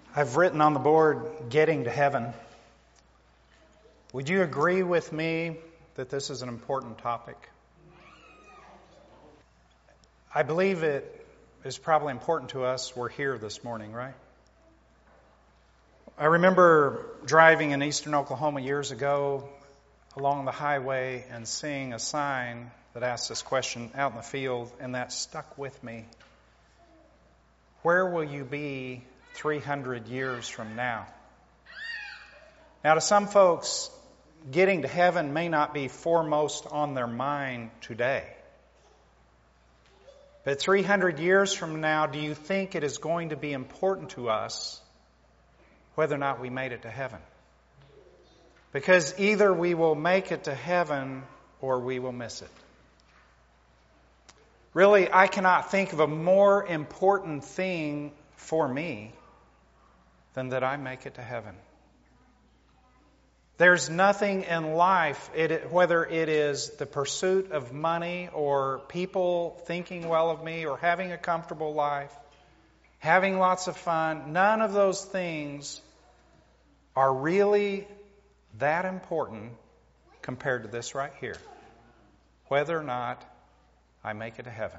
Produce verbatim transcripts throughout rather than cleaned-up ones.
I've written on the board, getting to heaven. Would you agree with me that this is an important topic? I believe it is probably important to us. We're here this morning, right? I remember driving in eastern Oklahoma years ago along the highway and seeing a sign that asked this question out in the field, and that stuck with me. Where will you be three hundred years from now? Now, to some folks, getting to heaven may not be foremost on their mind today. But three hundred years from now, do you think it is going to be important to us whether or not we made it to heaven? Because either we will make it to heaven or we will miss it. Really, I cannot think of a more important thing for me than that I make it to heaven. There's nothing in life, it, whether it is the pursuit of money or people thinking well of me or having a comfortable life, having lots of fun, none of those things are really that important compared to this right here. Whether or not I make it to heaven.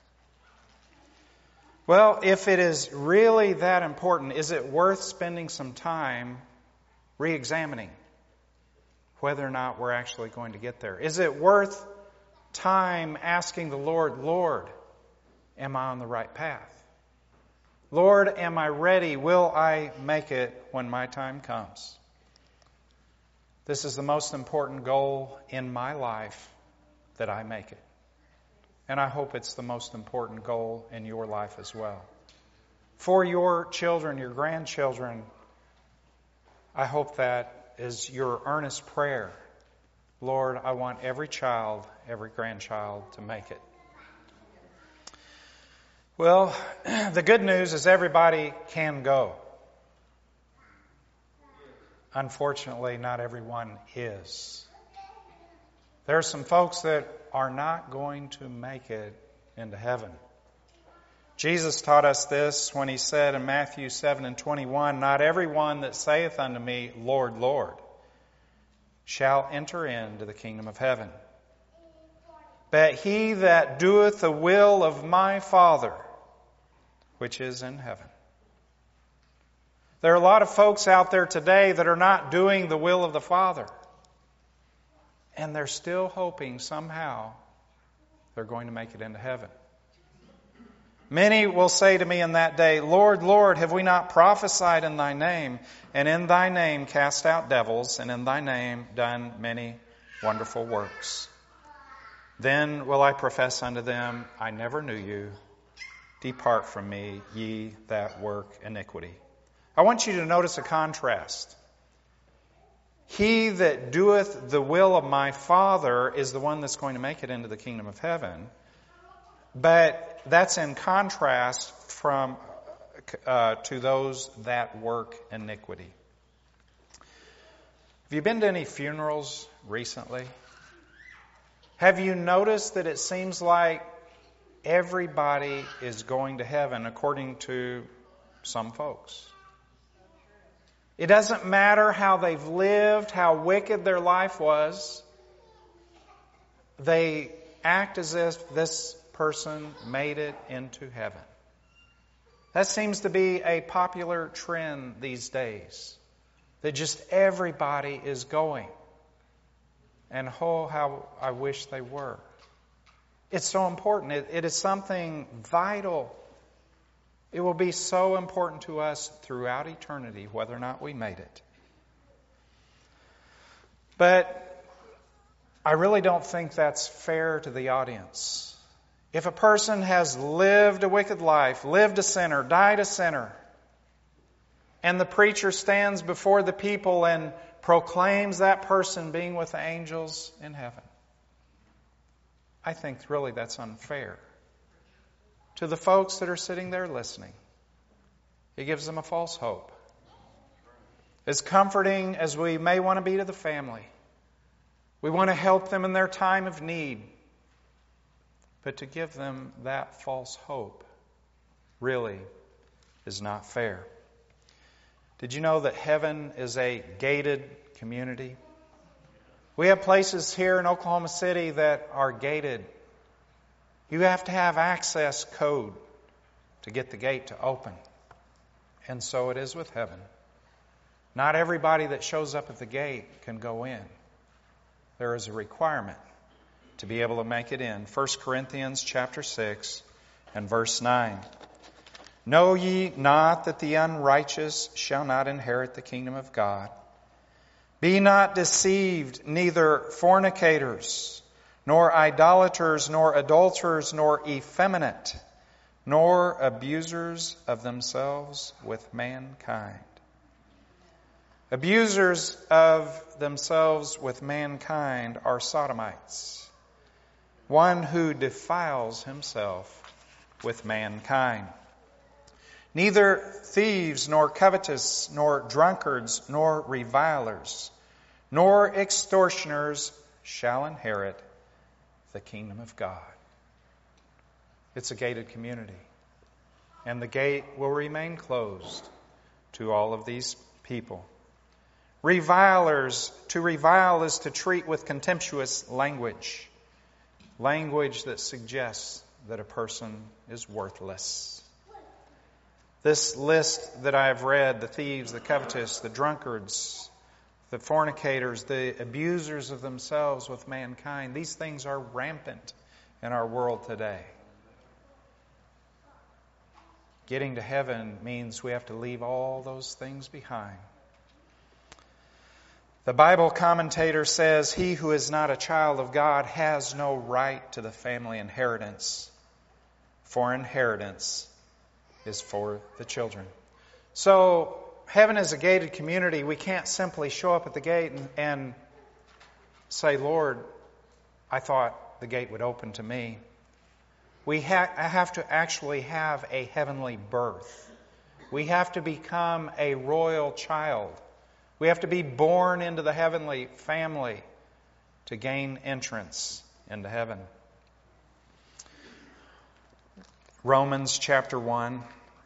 Well, if it is really that important, is it worth spending some time re-examining whether or not we're actually going to get there? Is it worth time asking the Lord, Lord, am I on the right path? Lord, am I ready? Will I make it when my time comes? This is the most important goal in my life, that I make it. And I hope it's the most important goal in your life as well. For your children, your grandchildren, I hope that is your earnest prayer. Lord, I want every child, every grandchild to make it. Well, the good news is everybody can go. Unfortunately, not everyone is. There are some folks that are not going to make it into heaven. Jesus taught us this when he said in Matthew seven and twenty-one, "Not everyone that saith unto me, Lord, Lord, shall enter into the kingdom of heaven, but he that doeth the will of my Father, which is in heaven." There are a lot of folks out there today that are not doing the will of the Father. And they're still hoping somehow they're going to make it into heaven. Many will say to me in that day, Lord, Lord, have we not prophesied in thy name, and in thy name cast out devils, and in thy name done many wonderful works? Then will I profess unto them, I never knew you. Depart from me, ye that work iniquity. I want you to notice a contrast. He that doeth the will of my Father is the one that's going to make it into the kingdom of heaven. But that's in contrast from uh, to those that work iniquity. Have you been to any funerals recently? Have you noticed that it seems like everybody is going to heaven according to some folks? It doesn't matter how they've lived, how wicked their life was. They act as if this person made it into heaven. That seems to be a popular trend these days. That just everybody is going. And oh, how I wish they were. It's so important. It, it is something vital. It will be so important to us throughout eternity, whether or not we made it. But I really don't think that's fair to the audience. If a person has lived a wicked life, lived a sinner, died a sinner, and the preacher stands before the people and proclaims that person being with the angels in heaven, I think really that's unfair. To the folks that are sitting there listening, it gives them a false hope. As comforting as we may want to be to the family, we want to help them in their time of need. But to give them that false hope really is not fair. Did you know that heaven is a gated community? We have places here in Oklahoma City that are gated. You have to have access code to get the gate to open. And so it is with heaven. Not everybody that shows up at the gate can go in. There is a requirement to be able to make it in. First Corinthians chapter six and verse nine. Know ye not that the unrighteous shall not inherit the kingdom of God? Be not deceived, neither fornicators, nor idolaters, nor adulterers, nor effeminate, nor abusers of themselves with mankind. Abusers of themselves with mankind are sodomites, one who defiles himself with mankind. Neither thieves, nor covetous, nor drunkards, nor revilers, nor extortioners shall inherit the kingdom of God. It's a gated community, and the gate will remain closed to all of these people. Revilers, to revile is to treat with contemptuous language, language that suggests that a person is worthless. This list that I have read, the thieves, the covetous, the drunkards, the fornicators, the abusers of themselves with mankind, these things are rampant in our world today. Getting to heaven means we have to leave all those things behind. The Bible commentator says, he who is not a child of God has no right to the family inheritance, for inheritance is for the children. So, heaven is a gated community. We can't simply show up at the gate and, and say, Lord, I thought the gate would open to me. We ha- have to actually have a heavenly birth. We have to become a royal child. We have to be born into the heavenly family to gain entrance into heaven. Romans chapter one.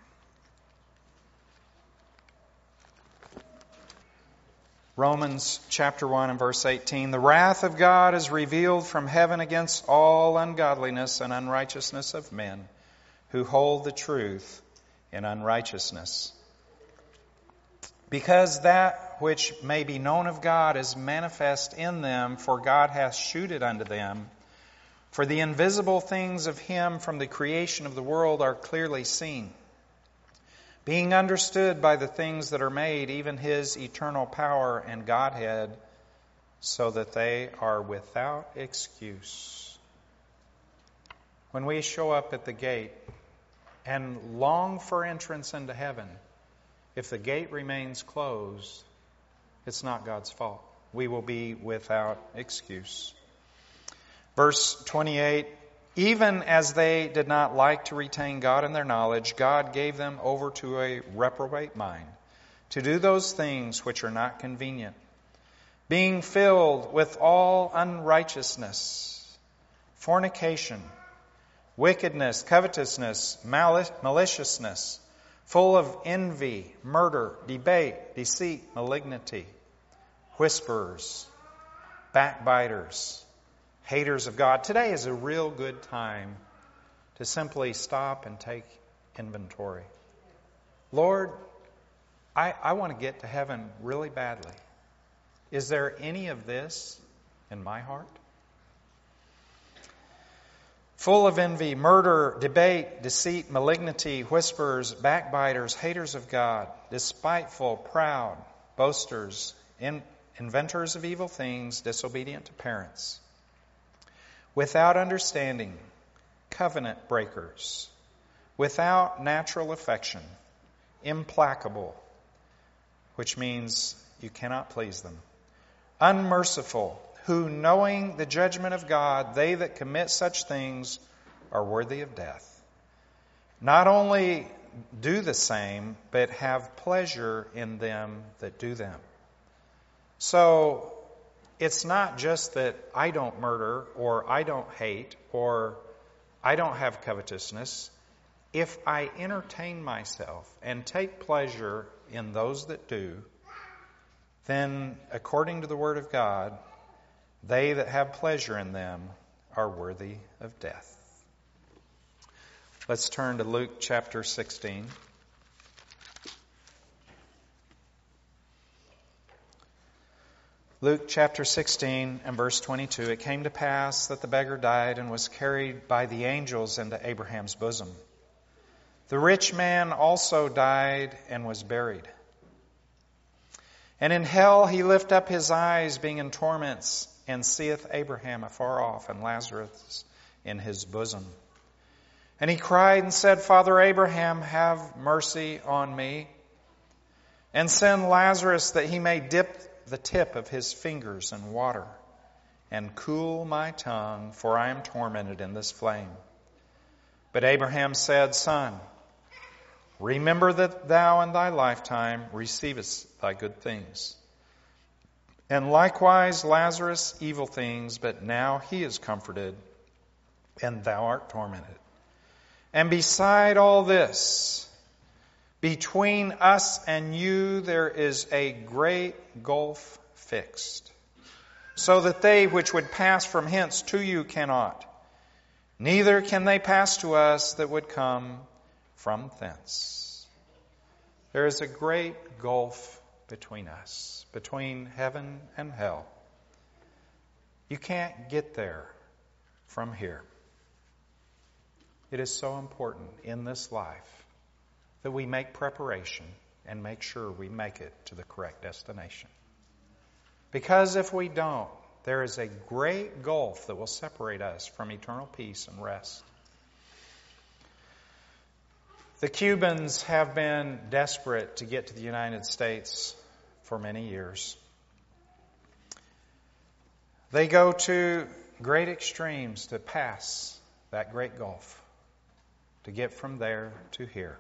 Romans chapter one and verse eighteen. The wrath of God is revealed from heaven against all ungodliness and unrighteousness of men who hold the truth in unrighteousness. Because that which may be known of God is manifest in them, for God hath shewed it unto them. For the invisible things of Him from the creation of the world are clearly seen, being understood by the things that are made, even His eternal power and Godhead, so that they are without excuse. When we show up at the gate and long for entrance into heaven, if the gate remains closed, it's not God's fault. We will be without excuse. Verse twenty-eight, even as they did not like to retain God in their knowledge, God gave them over to a reprobate mind, to do those things which are not convenient, being filled with all unrighteousness, fornication, wickedness, covetousness, malice, maliciousness, full of envy, murder, debate, deceit, malignity, whisperers, backbiters, haters of God. Today is a real good time to simply stop and take inventory. Lord, I, I want to get to heaven really badly. Is there any of this in my heart? Full of envy, murder, debate, deceit, malignity, whisperers, backbiters, haters of God, despiteful, proud, boasters, in, inventors of evil things, disobedient to parents, without understanding, covenant breakers, without natural affection, implacable, which means you cannot please them, unmerciful, who, knowing the judgment of God, they that commit such things are worthy of death. Not only do the same, but have pleasure in them that do them. So, it's not just that I don't murder, or I don't hate, or I don't have covetousness. If I entertain myself and take pleasure in those that do, then, according to the Word of God, they that have pleasure in them are worthy of death. Let's turn to Luke chapter sixteen. Luke chapter sixteen and verse twenty-two. It came to pass that the beggar died and was carried by the angels into Abraham's bosom. The rich man also died and was buried. And in hell he lift up his eyes, being in torments, and seeth Abraham afar off, and Lazarus in his bosom. And he cried and said, Father Abraham, have mercy on me, and send Lazarus that he may dip the tip of his fingers in water, and cool my tongue, for I am tormented in this flame. But Abraham said, Son, remember that thou in thy lifetime receivest thy good things, and likewise Lazarus evil things, but now he is comforted, and thou art tormented. And beside all this, between us and you there is a great gulf fixed, so that they which would pass from hence to you cannot, neither can they pass to us that would come from thence. There is a great gulf between us, between heaven and hell. You can't get there from here. It is so important in this life that we make preparation and make sure we make it to the correct destination. Because if we don't, there is a great gulf that will separate us from eternal peace and rest. The Cubans have been desperate to get to the United States for many years. They go to great extremes to pass that great gulf, to get from there to here.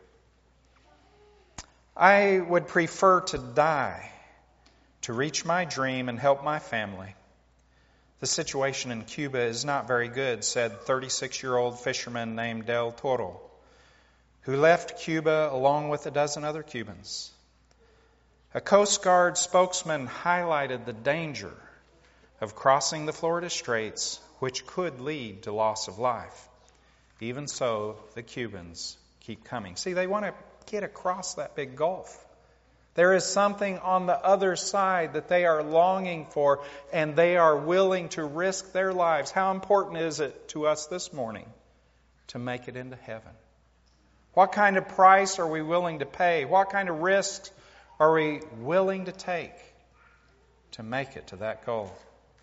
I would prefer to die to reach my dream and help my family. The situation in Cuba is not very good, said thirty-six-year-old fisherman named Del Toro, who left Cuba along with a dozen other Cubans. A Coast Guard spokesman highlighted the danger of crossing the Florida Straits, which could lead to loss of life. Even so, the Cubans keep coming. See, they want to get across that big gulf. There is something on the other side that they are longing for, and they are willing to risk their lives. How important is it to us this morning to make it into heaven? What kind of price are we willing to pay? What kind of risks are we willing to take to make it to that goal?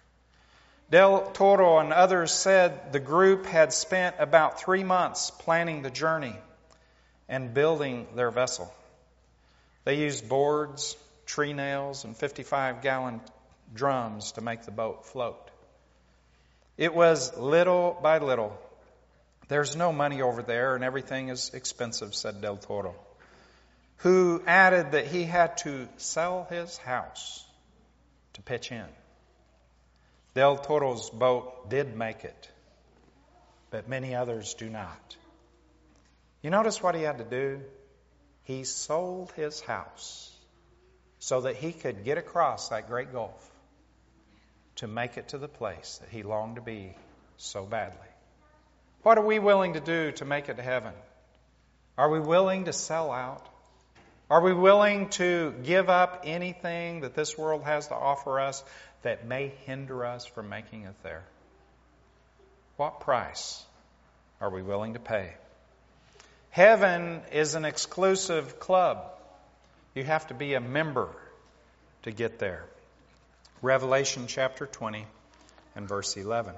Del Toro and others said the group had spent about three months planning the journey and building their vessel. They used boards, tree nails, and fifty-five gallon drums to make the boat float. It was little by little. There's no money over there and everything is expensive, said Del Toro, who added that he had to sell his house to pitch in. Del Toro's boat did make it, but many others do not. You notice what he had to do? He sold his house so that he could get across that great gulf to make it to the place that he longed to be so badly. What are we willing to do to make it to heaven? Are we willing to sell out? Are we willing to give up anything that this world has to offer us that may hinder us from making it there? What price are we willing to pay? Heaven is an exclusive club. You have to be a member to get there. Revelation chapter twenty and verse eleven.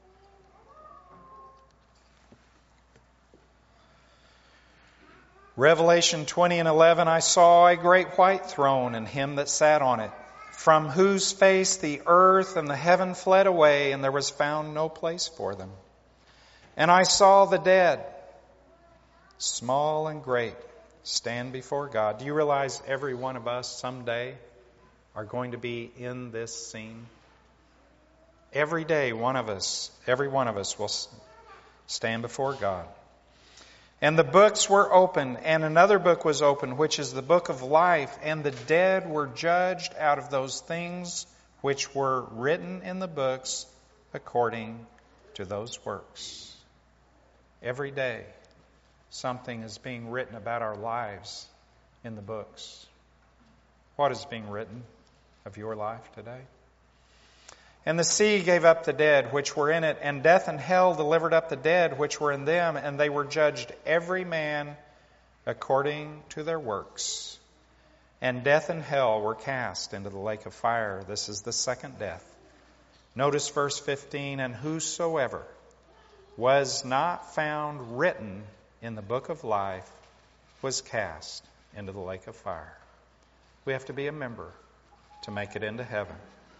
Revelation twenty and eleven, I saw a great white throne and him that sat on it, from whose face the earth and the heaven fled away, and there was found no place for them. And I saw the dead, small and great, stand before God. Do you realize every one of us someday are going to be in this scene? Every day, one of us, every one of us will stand before God. And the books were opened, and another book was opened, which is the book of life. And the dead were judged out of those things which were written in the books according to those works. Every day, something is being written about our lives in the books. What is being written of your life today? And the sea gave up the dead which were in it, and death and hell delivered up the dead which were in them, and they were judged every man according to their works. And death and hell were cast into the lake of fire. This is the second death. Notice verse fifteen, and whosoever was not found written in the book of life was cast into the lake of fire. We have to be a member to make it into heaven.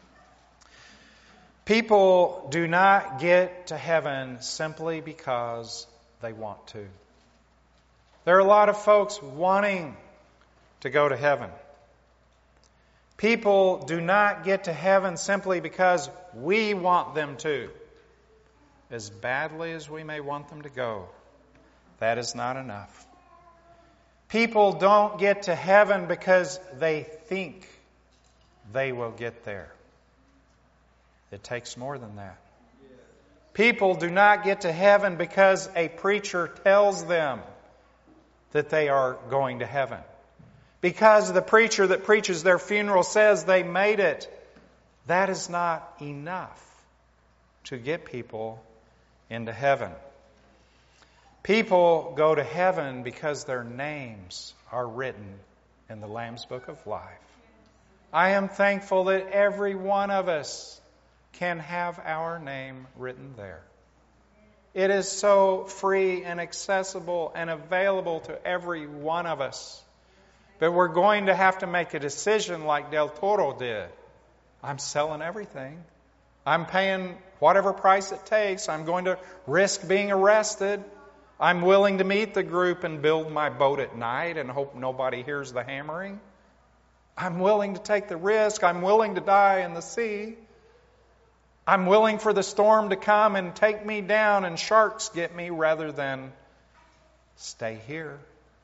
People do not get to heaven simply because they want to. There are a lot of folks wanting to go to heaven. People do not get to heaven simply because we want them to. As badly as we may want them to go, that is not enough. People don't get to heaven because they think they will get there. It takes more than that. People do not get to heaven because a preacher tells them that they are going to heaven. Because the preacher that preaches their funeral says they made it. That is not enough to get people into heaven. People go to heaven because their names are written in the Lamb's Book of Life. I am thankful that every one of us can have our name written there. It is so free and accessible and available to every one of us. But we're going to have to make a decision like Del Toro did. I'm selling everything. I'm paying whatever price it takes. I'm going to risk being arrested. I'm willing to meet the group and build my boat at night and hope nobody hears the hammering. I'm willing to take the risk. I'm willing to die in the sea. I'm willing for the storm to come and take me down and sharks get me rather than stay here.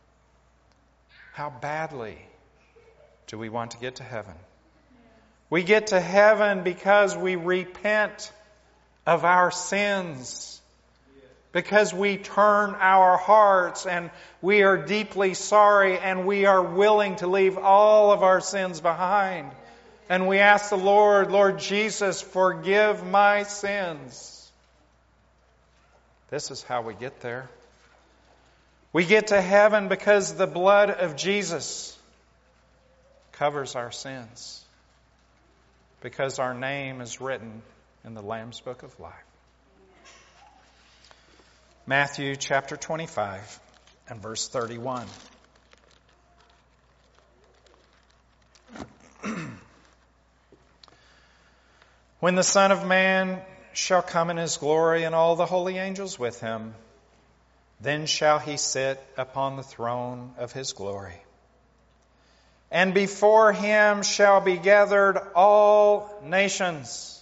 How badly do we want to get to heaven? We get to heaven because we repent of our sins. Because we turn our hearts and we are deeply sorry and we are willing to leave all of our sins behind. And we ask the Lord, Lord Jesus, forgive my sins. This is how we get there. We get to heaven because the blood of Jesus covers our sins. Because our name is written in the Lamb's Book of Life. Matthew chapter twenty-five and verse thirty-one. When the Son of Man shall come in his glory and all the holy angels with him, then shall he sit upon the throne of his glory. And before him shall be gathered all nations.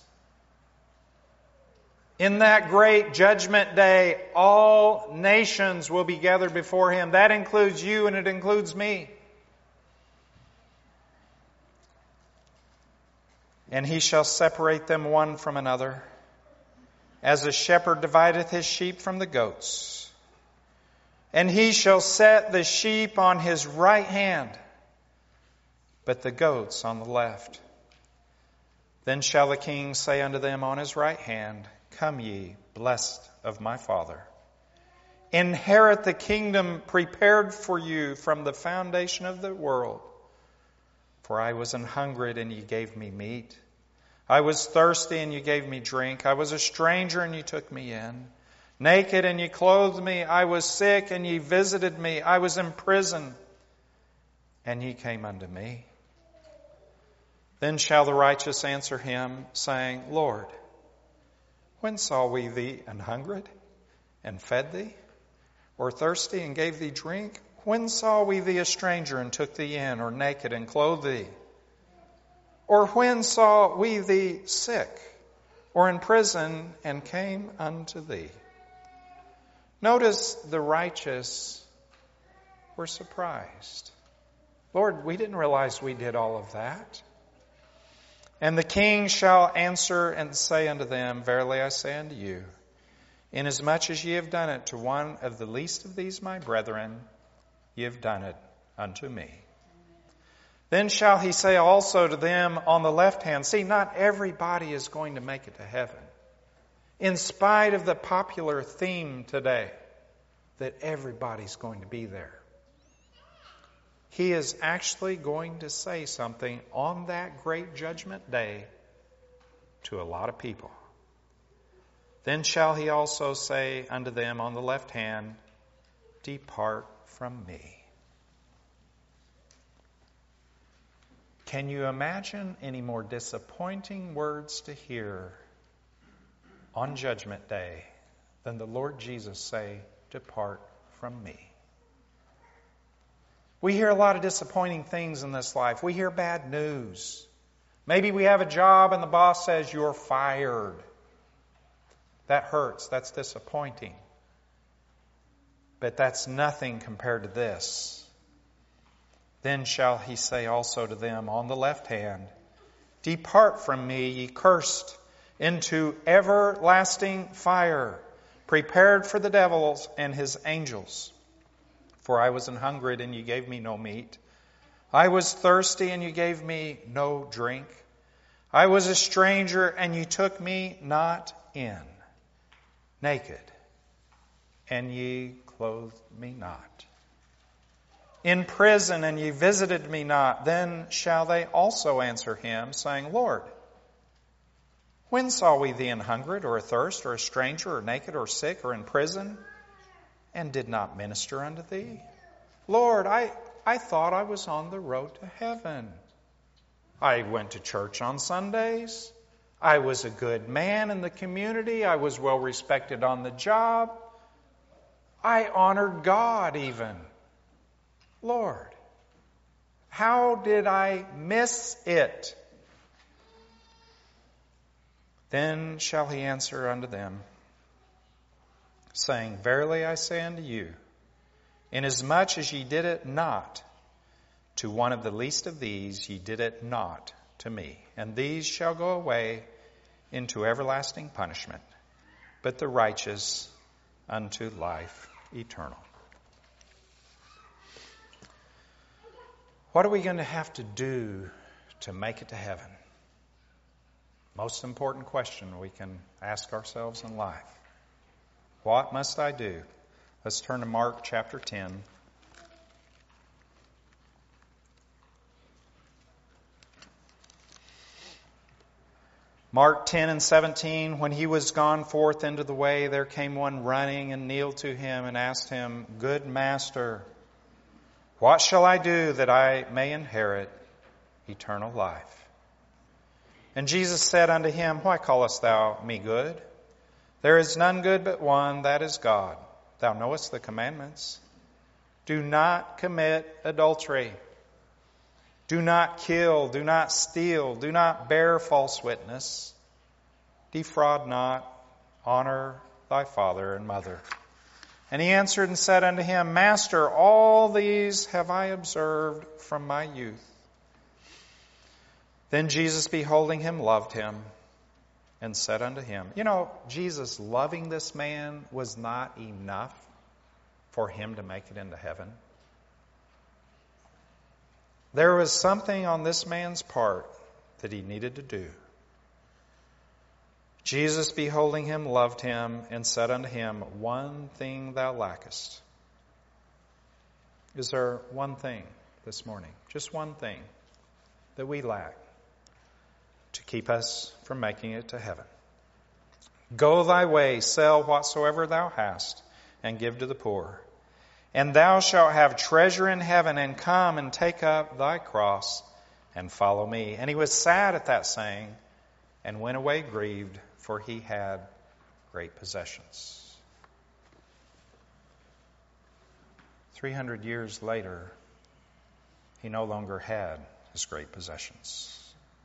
In that great judgment day, all nations will be gathered before him. That includes you and it includes me. And he shall separate them one from another, as a shepherd divideth his sheep from the goats. And he shall set the sheep on his right hand, but the goats on the left. Then shall the king say unto them on his right hand, Come ye, blessed of my Father. Inherit the kingdom prepared for you from the foundation of the world. For I was an hungered, and ye gave me meat. I was thirsty, and you gave me drink. I was a stranger, and you took me in. Naked, and ye clothed me. I was sick, and ye visited me. I was in prison, and ye came unto me. Then shall the righteous answer him, saying, Lord, when saw we thee an hungered, and fed thee? Or thirsty, and gave thee drink? When saw we thee a stranger, and took thee in? Or naked, and clothed thee? Or when saw we thee sick, or in prison, and came unto thee? Notice the righteous were surprised. Lord, we didn't realize we did all of that. And the king shall answer and say unto them, Verily I say unto you, inasmuch as ye have done it to one of the least of these my brethren, ye have done it unto me. Then shall he say also to them on the left hand, see, not everybody is going to make it to heaven. In spite of the popular theme today, that everybody's going to be there. He is actually going to say something on that great judgment day to a lot of people. Then shall he also say unto them on the left hand, Depart from me. Can you imagine any more disappointing words to hear on Judgment Day than the Lord Jesus say, Depart from me? We hear a lot of disappointing things in this life. We hear bad news. Maybe we have a job and the boss says, You're fired. That hurts. That's disappointing. But that's nothing compared to this. Then shall he say also to them on the left hand, Depart from me, ye cursed, into everlasting fire, prepared for the devils and his angels. For I was an hungered, and you gave me no meat. I was thirsty, and you gave me no drink. I was a stranger, and you took me not in. Naked, and ye clothed me not. In prison, and ye visited me not. Then shall they also answer him, saying, Lord, when saw we thee an hungered, or athirst, or a stranger, or naked, or sick, or in prison, and did not minister unto thee? Lord, I, I thought I was on the road to heaven. I went to church on Sundays. I was a good man in the community. I was well respected on the job. I honored God even. Lord, how did I miss it? Then shall he answer unto them, saying, Verily I say unto you, inasmuch as ye did it not to one of the least of these, ye did it not to me. And these shall go away into everlasting punishment, but the righteous unto life eternal. What are we going to have to do to make it to heaven? Most important question we can ask ourselves in life. What must I do? Let's turn to Mark chapter ten. Mark ten and seventeen, when he was gone forth into the way, there came one running and kneeled to him and asked him, Good master, what shall I do that I may inherit eternal life? And Jesus said unto him, Why callest thou me good? There is none good but one, that is God. Thou knowest the commandments. Do not commit adultery. Do not kill. Do not steal. Do not bear false witness. Defraud not. Honor thy father and mother. And he answered and said unto him, Master, all these have I observed from my youth. Then Jesus, beholding him, loved him and said unto him, you know, Jesus loving this man was not enough for him to make it into heaven. There was something on this man's part that he needed to do. Jesus, beholding him, loved him and said unto him, One thing thou lackest. Is there one thing this morning, just one thing, that we lack to keep us from making it to heaven? Go thy way, sell whatsoever thou hast, and give to the poor. And thou shalt have treasure in heaven, and come and take up thy cross and follow me. And he was sad at that saying, and went away grieved, for he had great possessions. Three hundred years later, he no longer had his great possessions.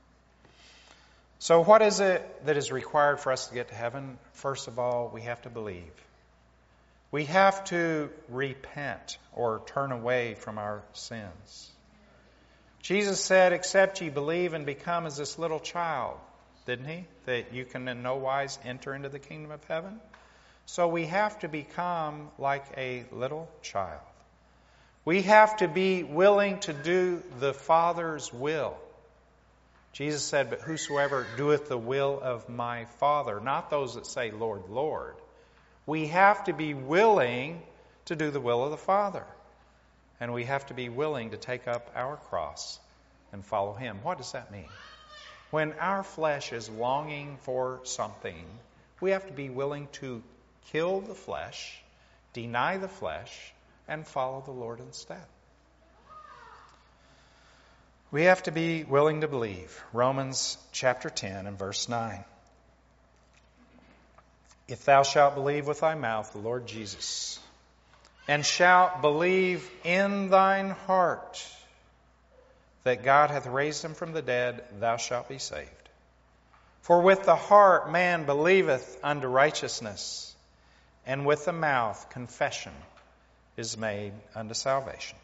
So what is it that is required for us to get to heaven? First of all, we have to believe We have to repent or turn away from our sins. Jesus said, except ye believe and become as this little child, didn't he? That you can in no wise enter into the kingdom of heaven. So we have to become like a little child. We have to be willing to do the Father's will. Jesus said, but whosoever doeth the will of my Father, not those that say, Lord, Lord. We have to be willing to do the will of the Father. And we have to be willing to take up our cross and follow Him. What does that mean? When our flesh is longing for something, we have to be willing to kill the flesh, deny the flesh, and follow the Lord instead. We have to be willing to believe. Romans chapter ten and verse nine. If thou shalt believe with thy mouth the Lord Jesus, and shalt believe in thine heart that God hath raised him from the dead, thou shalt be saved. For with the heart man believeth unto righteousness, and with the mouth confession is made unto salvation.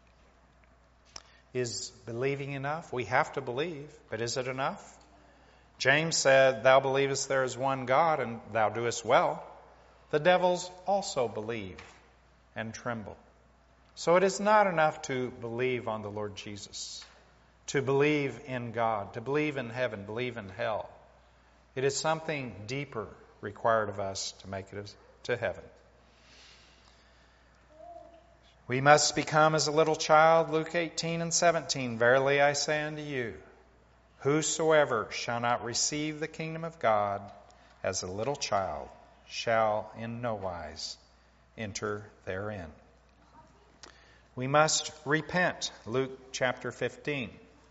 Is believing enough? We have to believe, but is it enough? James said, thou believest there is one God, and thou doest well. The devils also believe and tremble. So it is not enough to believe on the Lord Jesus, to believe in God, to believe in heaven, believe in hell. It is something deeper required of us to make it to heaven. We must become as a little child, Luke eighteen and seventeen. Verily I say unto you, whosoever shall not receive the kingdom of God as a little child shall in no wise enter therein. We must repent, Luke chapter fifteen.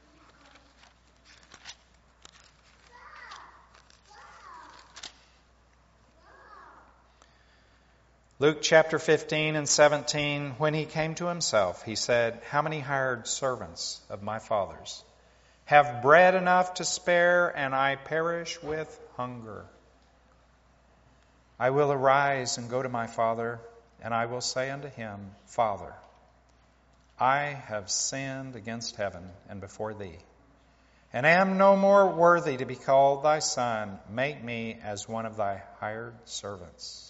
Luke chapter fifteen and seventeen, when he came to himself, he said, how many hired servants of my father's have bread enough to spare, and I perish with hunger? I will arise and go to my father, and I will say unto him, Father, I have sinned against heaven and before thee, and am no more worthy to be called thy son. Make me as one of thy hired servants.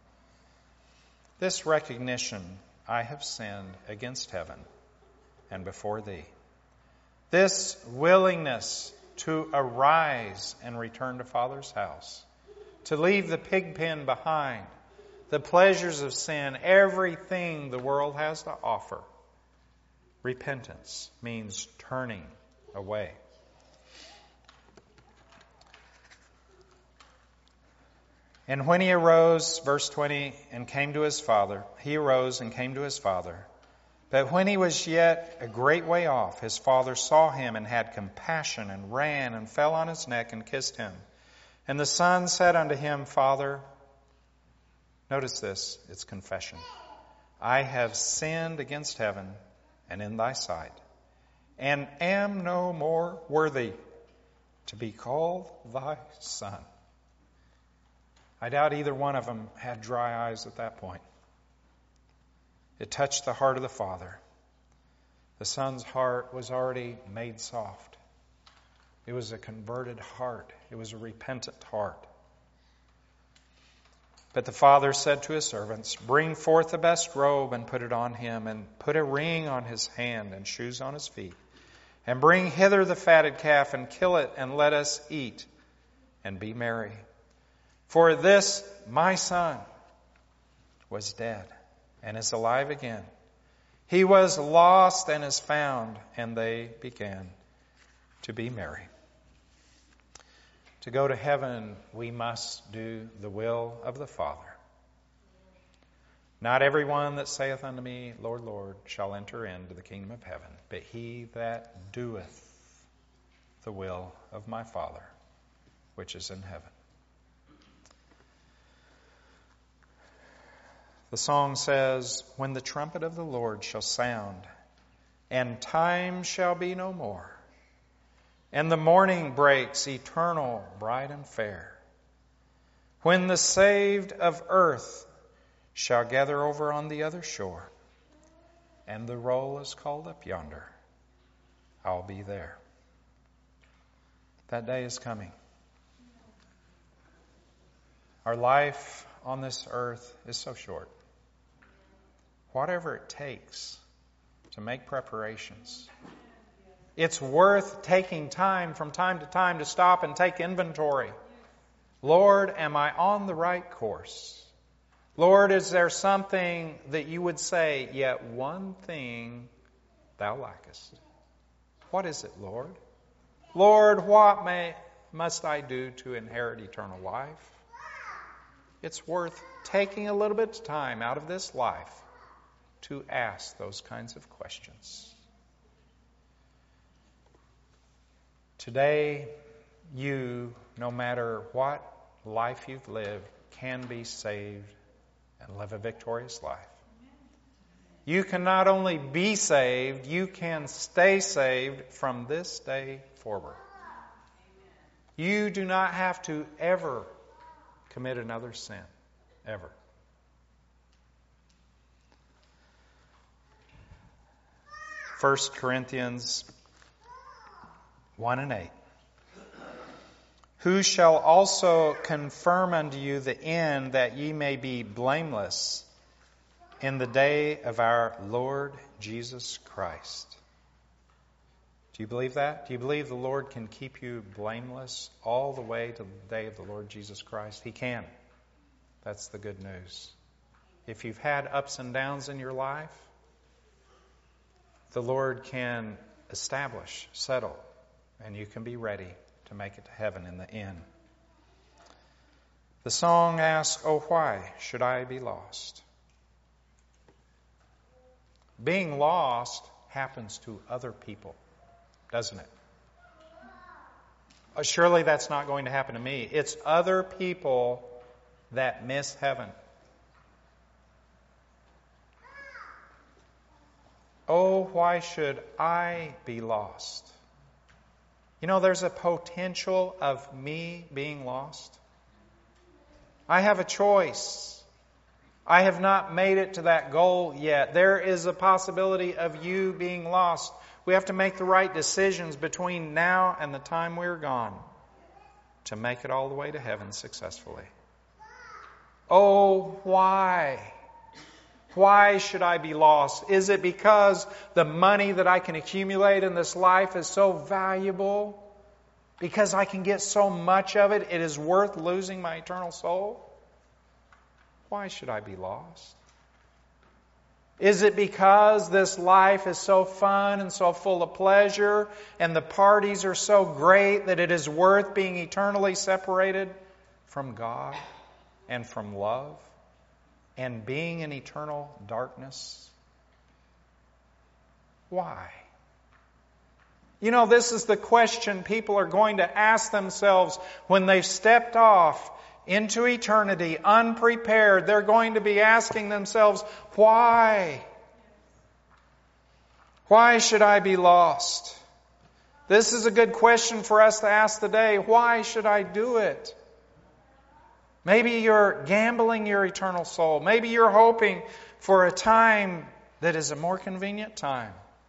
This recognition, I have sinned against heaven and before thee. This willingness to arise and return to Father's house, to leave the pig pen behind, the pleasures of sin, everything the world has to offer. Repentance means turning away. And when he arose, verse twenty, and came to his father, he arose and came to his father. But when he was yet a great way off, his father saw him and had compassion and ran and fell on his neck and kissed him. And the son said unto him, Father, notice this, it's confession. I have sinned against heaven and in thy sight, and am no more worthy to be called thy son. I doubt either one of them had dry eyes at that point. It touched the heart of the father. The son's heart was already made soft. It was a converted heart. It was a repentant heart. But the father said to his servants, bring forth the best robe and put it on him, and put a ring on his hand and shoes on his feet. And bring hither the fatted calf and kill it, and let us eat and be merry. For this my son was dead and is alive again. He was lost and is found, and they began to be merry. To go to heaven, we must do the will of the Father. Not everyone that saith unto me, Lord, Lord, shall enter into the kingdom of heaven, but he that doeth the will of my Father, which is in heaven. The song says, when the trumpet of the Lord shall sound, and time shall be no more, and the morning breaks eternal, bright and fair, when the saved of earth shall gather over on the other shore, and the roll is called up yonder. I'll be there. That day is coming. Our life on this earth is so short. Whatever it takes to make preparations. It's worth taking time from time to time to stop and take inventory. Lord, am I on the right course? Lord, is there something that you would say, yet one thing thou lackest? What is it, Lord? Lord, what may, must I do to inherit eternal life? It's worth taking a little bit of time out of this life to ask those kinds of questions. Today, you, no matter what life you've lived, can be saved and live a victorious life. You can not only be saved, you can stay saved from this day forward. You do not have to ever commit another sin. Ever. First Corinthians one and eight. Who shall also confirm unto you the end, that ye may be blameless in the day of our Lord Jesus Christ? Do you believe that? Do you believe the Lord can keep you blameless all the way to the day of the Lord Jesus Christ? He can. That's the good news. If you've had ups and downs in your life, the Lord can establish, settle, and you can be ready to make it to heaven in the end. The song asks, oh, why should I be lost? Being lost happens to other people, doesn't it? Surely that's not going to happen to me. It's other people that miss heaven. Oh, why should I be lost? You know, there's a potential of me being lost. I have a choice. I have not made it to that goal yet. There is a possibility of you being lost. We have to make the right decisions between now and the time we're gone to make it all the way to heaven successfully. Oh, why? Why should I be lost? Is it because the money that I can accumulate in this life is so valuable? Because I can get so much of it, it is worth losing my eternal soul? Why should I be lost? Is it because this life is so fun and so full of pleasure and the parties are so great that it is worth being eternally separated from God and from love and being in eternal darkness? Why? You know, this is the question people are going to ask themselves when they've stepped off into eternity unprepared. They're going to be asking themselves, why? Why should I be lost? This is a good question for us to ask today. Why should I do it? Maybe you're gambling your eternal soul. Maybe you're hoping for a time that is a more convenient time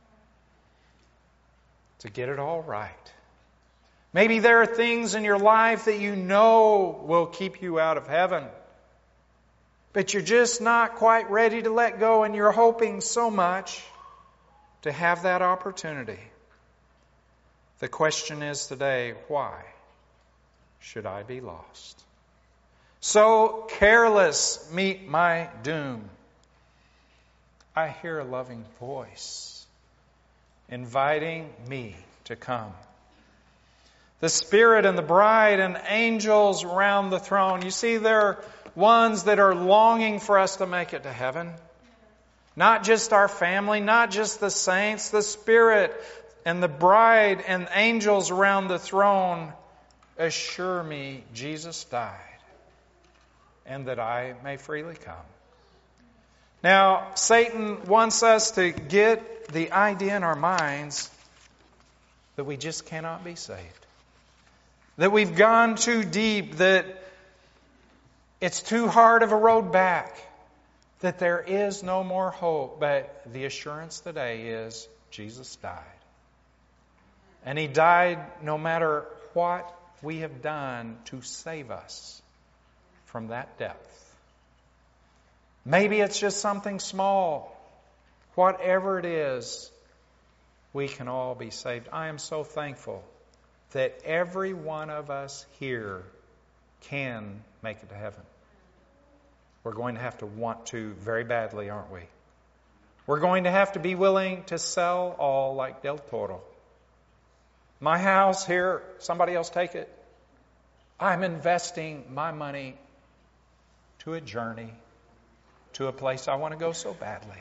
to get it all right. Maybe there are things in your life that you know will keep you out of heaven, but you're just not quite ready to let go, and you're hoping so much to have that opportunity. The question is today, why should I be lost? So careless meet my doom. I hear a loving voice inviting me to come. The Spirit and the bride and angels around the throne. You see, there are ones that are longing for us to make it to heaven. Not just our family, not just the saints, the Spirit and the bride and angels around the throne assure me Jesus died and that I may freely come. Now, Satan wants us to get the idea in our minds that we just cannot be saved. That we've gone too deep, that it's too hard of a road back. that there is no more hope, but the assurance today is Jesus died. And He died no matter what we have done to save us from that depth. Maybe it's just something small. Whatever it is, we can all be saved. I am so thankful that every one of us here can make it to heaven. We're going to have to want to very badly, aren't we? We're going to have to be willing to sell all like Del Toro. My house here, somebody else take it. I'm investing my money to a journey, to a place I want to go so badly.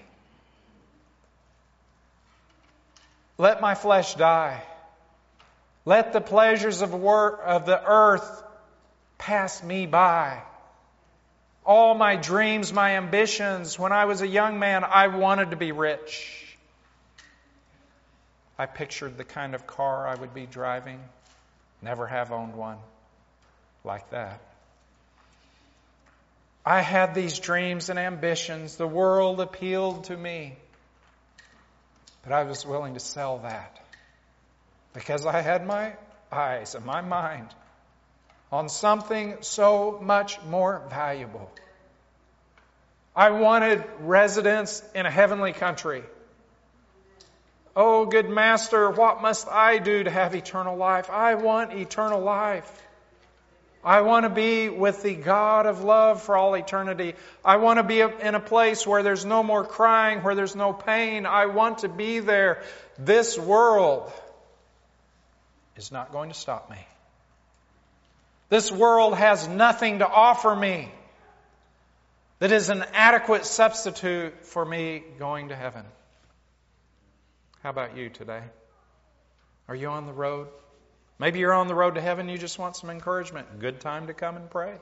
Let my flesh die. Let the pleasures of work of the earth pass me by. All my dreams, my ambitions, when I was a young man, I wanted to be rich. I pictured the kind of car I would be driving. Never have owned one like that. I had these dreams and ambitions. The world appealed to me. But I was willing to sell that because I had my eyes and my mind on something so much more valuable. I wanted residence in a heavenly country. Oh, good Master, what must I do to have eternal life? I want eternal life. I want to be with the God of love for all eternity. I want to be in a place where there's no more crying, where there's no pain. I want to be there. This world is not going to stop me. This world has nothing to offer me that is an adequate substitute for me going to heaven. How about you today? Are you on the road? Maybe you're on the road to heaven, you just want some encouragement. Good time to come and pray.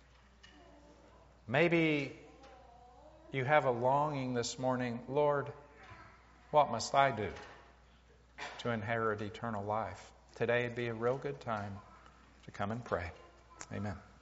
Maybe you have a longing this morning, Lord, what must I do to inherit eternal life? Today would be a real good time to come and pray. Amen.